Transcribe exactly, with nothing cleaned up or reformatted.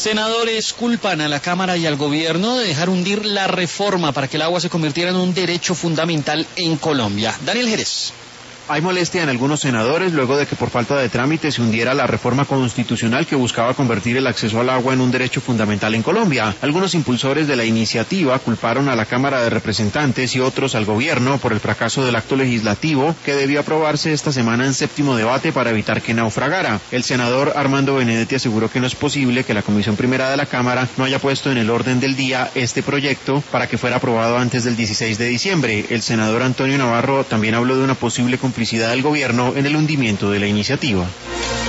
Senadores culpan a la Cámara y al gobierno de dejar hundir la reforma para que el agua se convirtiera en un derecho fundamental en Colombia. Daniel Jerez. Hay molestia en algunos senadores luego de que por falta de trámite se hundiera la reforma constitucional que buscaba convertir el acceso al agua en un derecho fundamental en Colombia. Algunos impulsores de la iniciativa culparon a la Cámara de Representantes y otros al gobierno por el fracaso del acto legislativo que debió aprobarse esta semana en séptimo debate para evitar que naufragara. El senador Armando Benedetti aseguró que no es posible que la Comisión Primera de la Cámara no haya puesto en el orden del día este proyecto para que fuera aprobado antes del dieciséis de diciembre. El senador Antonio Navarro también habló de una posible complicidad del gobierno en el hundimiento de la iniciativa.